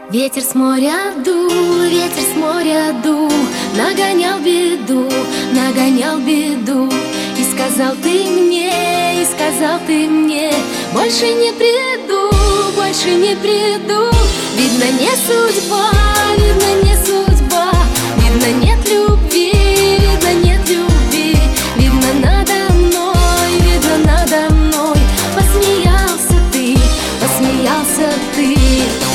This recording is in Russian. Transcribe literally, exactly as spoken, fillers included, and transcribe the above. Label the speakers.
Speaker 1: Ветер с моря дул, ветер с моря дул, нагонял беду, нагонял беду. И сказал ты мне, и сказал ты мне, больше не приду, больше не приду. Видно, не судьба, видно, не судьба, видно, нет любви, видно, нет любви. Видно, надо мной, видно, надо мной посмеялся ты, посмеялся ты.